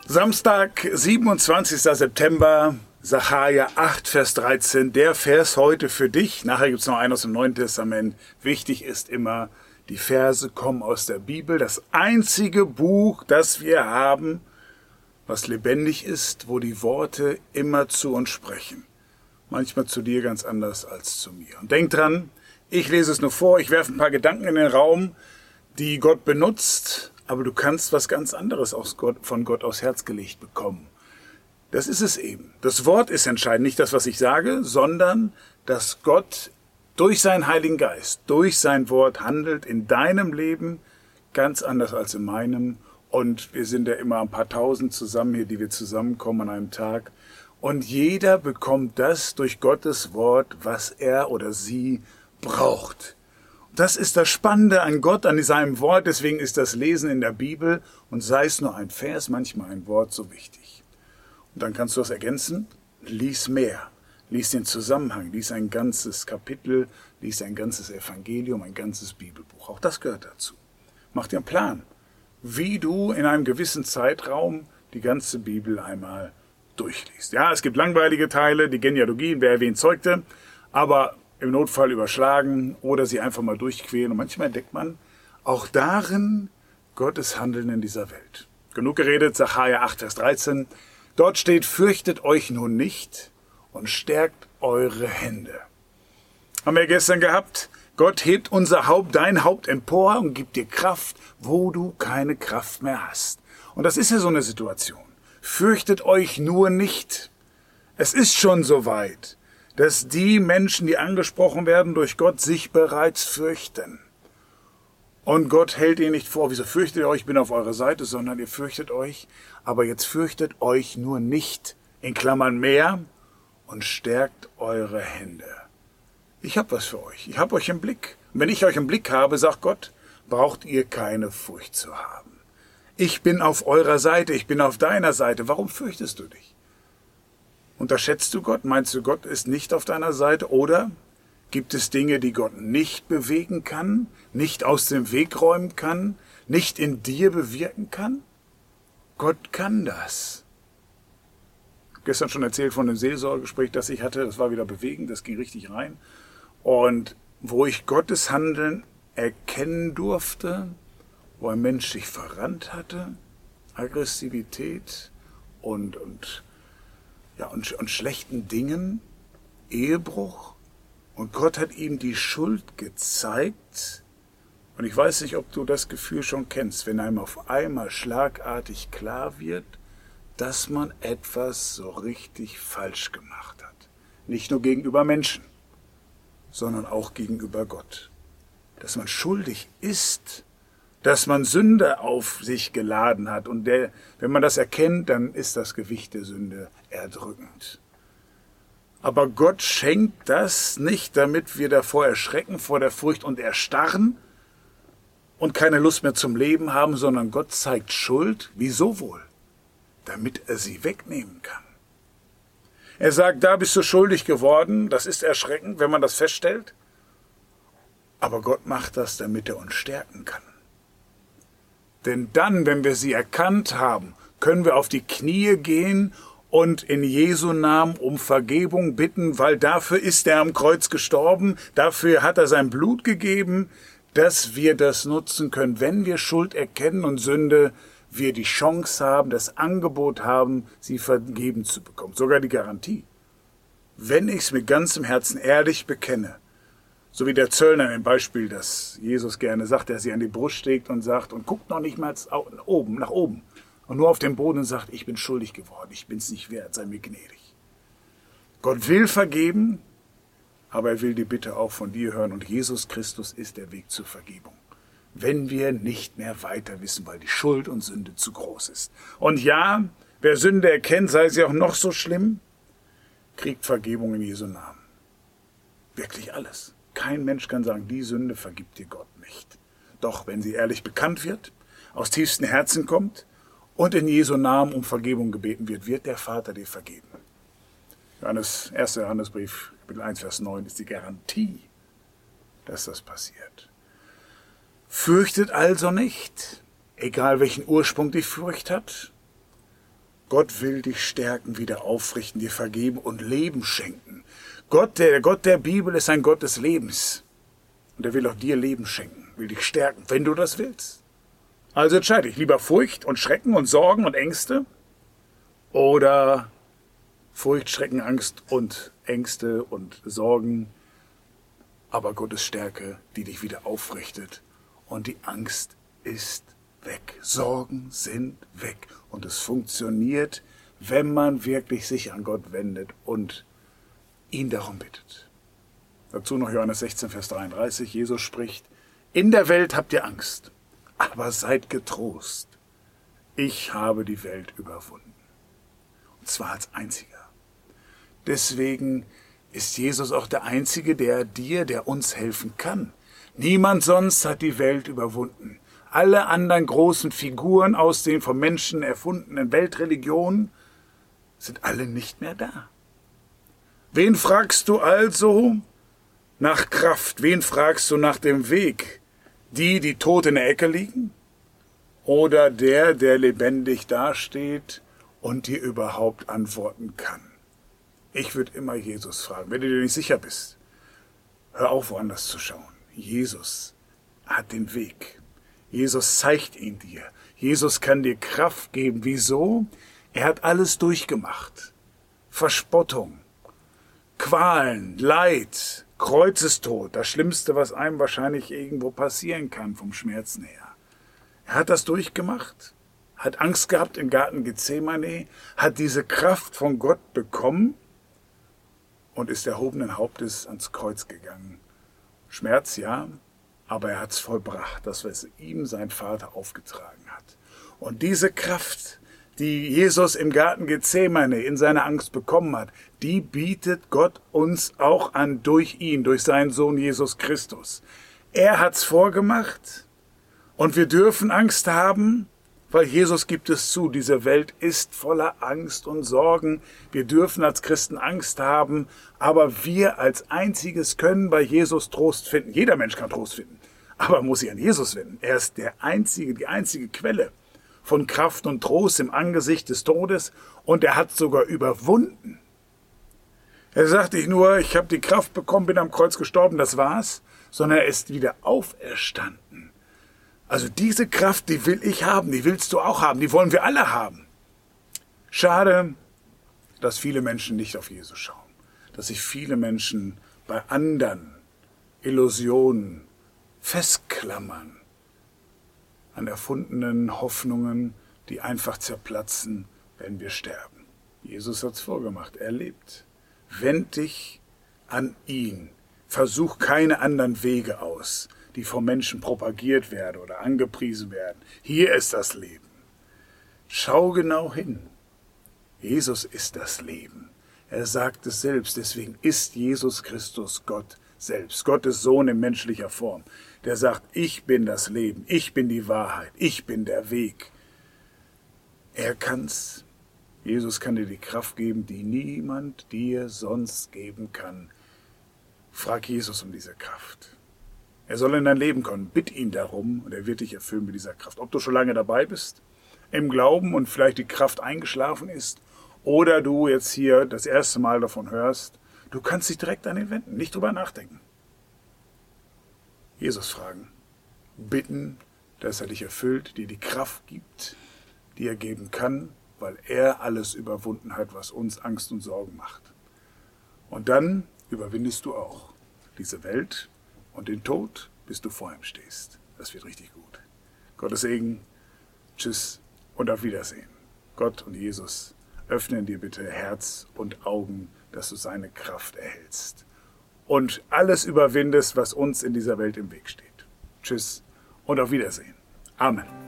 Samstag, 27. September, Sacharja 8, Vers 13. Der Vers heute für dich. Nachher gibt es noch einen aus dem Neuen Testament. Wichtig ist immer, die Verse kommen aus der Bibel. Das einzige Buch, das wir haben, was lebendig ist, wo die Worte immer zu uns sprechen. Manchmal zu dir ganz anders als zu mir. Und denk dran, ich lese es nur vor, ich werfe ein paar Gedanken in den Raum, die Gott benutzt, aber du kannst was ganz anderes von Gott aufs Herz gelegt bekommen. Das ist es eben. Das Wort ist entscheidend, nicht das, was ich sage, sondern dass Gott durch seinen Heiligen Geist, durch sein Wort handelt in deinem Leben ganz anders als in meinem. Und wir sind ja immer ein paar Tausend zusammen hier, die wir zusammenkommen an einem Tag. Und jeder bekommt das durch Gottes Wort, was er oder sie braucht. Das ist das Spannende an Gott, an seinem Wort. Deswegen ist das Lesen in der Bibel und sei es nur ein Vers, manchmal ein Wort, so wichtig. Und dann kannst du das ergänzen. Lies mehr. Lies den Zusammenhang. Lies ein ganzes Kapitel. Lies ein ganzes Evangelium, ein ganzes Bibelbuch. Auch das gehört dazu. Mach dir einen Plan, wie du in einem gewissen Zeitraum die ganze Bibel einmal durchliest. Ja, es gibt langweilige Teile, die Genealogien, wer wen zeugte, aber im Notfall überschlagen oder sie einfach mal durchquälen. Und manchmal entdeckt man auch darin Gottes Handeln in dieser Welt. Genug geredet, Sacharja 8, Vers 13. Dort steht, fürchtet euch nun nicht und stärkt eure Hände. Haben wir gestern gehabt. Gott hebt unser Haupt, dein Haupt empor und gibt dir Kraft, wo du keine Kraft mehr hast. Und das ist ja so eine Situation. Fürchtet euch nur nicht. Es ist schon soweit, dass die Menschen, die angesprochen werden durch Gott, sich bereits fürchten. Und Gott hält ihnen nicht vor, wieso fürchtet ihr euch, ich bin auf eurer Seite, sondern ihr fürchtet euch, aber jetzt fürchtet euch nur nicht, in Klammern mehr, und stärkt eure Hände. Ich habe was für euch, ich habe euch im Blick. Und wenn ich euch im Blick habe, sagt Gott, braucht ihr keine Furcht zu haben. Ich bin auf eurer Seite, ich bin auf deiner Seite, warum fürchtest du dich? Unterschätzt du Gott? Meinst du, Gott ist nicht auf deiner Seite? Oder gibt es Dinge, die Gott nicht bewegen kann, nicht aus dem Weg räumen kann, nicht in dir bewirken kann? Gott kann das. Gestern schon erzählt von dem Seelsorgegespräch, das ich hatte. Das war wieder bewegend, das ging richtig rein. Und wo ich Gottes Handeln erkennen durfte, wo ein Mensch sich verrannt hatte, Aggressivität und schlechten Dingen, Ehebruch. Und Gott hat ihm die Schuld gezeigt. Und ich weiß nicht, ob du das Gefühl schon kennst, wenn einem auf einmal schlagartig klar wird, dass man etwas so richtig falsch gemacht hat. Nicht nur gegenüber Menschen, sondern auch gegenüber Gott. Dass man schuldig ist, dass man Sünde auf sich geladen hat. Und wenn man das erkennt, dann ist das Gewicht der Sünde erdrückend. Aber Gott schenkt das nicht, damit wir davor erschrecken, vor der Furcht und erstarren und keine Lust mehr zum Leben haben, sondern Gott zeigt Schuld. Wieso wohl? Damit er sie wegnehmen kann. Er sagt, da bist du schuldig geworden. Das ist erschreckend, wenn man das feststellt. Aber Gott macht das, damit er uns stärken kann. Denn dann, wenn wir sie erkannt haben, können wir auf die Knie gehen und in Jesu Namen um Vergebung bitten, weil dafür ist er am Kreuz gestorben, dafür hat er sein Blut gegeben, dass wir das nutzen können. Wenn wir Schuld erkennen und Sünde, wir die Chance haben, das Angebot haben, sie vergeben zu bekommen. Sogar die Garantie. Wenn ich es mit ganzem Herzen ehrlich bekenne, so wie der Zöllner im Beispiel, das Jesus gerne sagt, der sie an die Brust steckt und sagt und guckt noch nicht mal nach oben und nur auf den Boden und sagt, ich bin schuldig geworden, ich bin es nicht wert, sei mir gnädig. Gott will vergeben, aber er will die Bitte auch von dir hören und Jesus Christus ist der Weg zur Vergebung. Wenn wir nicht mehr weiter wissen, weil die Schuld und Sünde zu groß ist. Und ja, wer Sünde erkennt, sei sie auch noch so schlimm, kriegt Vergebung in Jesu Namen. Wirklich alles. Kein Mensch kann sagen, die Sünde vergibt dir Gott nicht. Doch wenn sie ehrlich bekannt wird, aus tiefstem Herzen kommt und in Jesu Namen um Vergebung gebeten wird, wird der Vater dir vergeben. 1. Johannesbrief, Kapitel 1, Vers 9 ist die Garantie, dass das passiert. Fürchtet also nicht, egal welchen Ursprung die Furcht hat. Gott will dich stärken, wieder aufrichten, dir vergeben und Leben schenken. Der Gott der Bibel ist ein Gott des Lebens. Und er will auch dir Leben schenken, will dich stärken, wenn du das willst. Also entscheide dich, lieber Furcht und Schrecken und Sorgen und Ängste oder Furcht, Schrecken, Angst und Ängste und Sorgen, aber Gottes Stärke, die dich wieder aufrichtet. Und die Angst ist weg. Sorgen sind weg. Und es funktioniert, wenn man wirklich sich an Gott wendet und ihn darum bittet. Dazu noch Johannes 16, Vers 33. Jesus spricht, in der Welt habt ihr Angst, aber seid getrost. Ich habe die Welt überwunden. Und zwar als einziger. Deswegen ist Jesus auch der Einzige, der uns helfen kann. Niemand sonst hat die Welt überwunden. Alle anderen großen Figuren aus den von Menschen erfundenen Weltreligionen sind alle nicht mehr da. Wen fragst du also nach Kraft? Wen fragst du nach dem Weg? Die tot in der Ecke liegen? Oder der lebendig dasteht und dir überhaupt antworten kann? Ich würde immer Jesus fragen. Wenn du dir nicht sicher bist, hör auf, woanders zu schauen. Jesus hat den Weg. Jesus zeigt ihn dir. Jesus kann dir Kraft geben. Wieso? Er hat alles durchgemacht. Verspottung, Qualen, Leid, Kreuzestod, das Schlimmste, was einem wahrscheinlich irgendwo passieren kann vom Schmerzen her. Er hat das durchgemacht, hat Angst gehabt im Garten Gethsemane, hat diese Kraft von Gott bekommen und ist erhobenen Hauptes ans Kreuz gegangen. Schmerz, ja, aber er hat es vollbracht, das, was ihm sein Vater aufgetragen hat. Und diese Kraft, die Jesus im Garten Gethsemane in seiner Angst bekommen hat, die bietet Gott uns auch an durch ihn, durch seinen Sohn Jesus Christus. Er hat's vorgemacht und wir dürfen Angst haben, weil Jesus gibt es zu, diese Welt ist voller Angst und Sorgen. Wir dürfen als Christen Angst haben, aber wir als Einziges können bei Jesus Trost finden. Jeder Mensch kann Trost finden, aber man muss sich an Jesus wenden. Er ist die einzige Quelle von Kraft und Trost im Angesicht des Todes und er hat sogar überwunden. Er sagt nicht nur, ich habe die Kraft bekommen, bin am Kreuz gestorben, das war's, sondern er ist wieder auferstanden. Also diese Kraft, die will ich haben, die willst du auch haben, die wollen wir alle haben. Schade, dass viele Menschen nicht auf Jesus schauen, dass sich viele Menschen bei anderen Illusionen festklammern, an erfundenen Hoffnungen, die einfach zerplatzen, wenn wir sterben. Jesus hat's vorgemacht, er lebt. Wend dich an ihn, versuch keine anderen Wege aus, die vom Menschen propagiert werden oder angepriesen werden. Hier ist das Leben. Schau genau hin. Jesus ist das Leben. Er sagt es selbst, deswegen ist Jesus Christus Gott selbst, Gottes Sohn in menschlicher Form. Der sagt, ich bin das Leben, ich bin die Wahrheit, ich bin der Weg. Er kann's. Jesus kann dir die Kraft geben, die niemand dir sonst geben kann. Frag Jesus um diese Kraft. Er soll in dein Leben kommen. Bitt ihn darum und er wird dich erfüllen mit dieser Kraft. Ob du schon lange dabei bist, im Glauben und vielleicht die Kraft eingeschlafen ist oder du jetzt hier das erste Mal davon hörst, du kannst dich direkt an ihn wenden, nicht drüber nachdenken. Jesus fragen, bitten, dass er dich erfüllt, dir die Kraft gibt, die er geben kann, weil er alles überwunden hat, was uns Angst und Sorgen macht. Und dann überwindest du auch diese Welt und den Tod, bis du vor ihm stehst. Das wird richtig gut. Gottes Segen, tschüss und auf Wiedersehen. Gott und Jesus öffnen dir bitte Herz und Augen, dass du seine Kraft erhältst und alles überwindest, was uns in dieser Welt im Weg steht. Tschüss und auf Wiedersehen. Amen.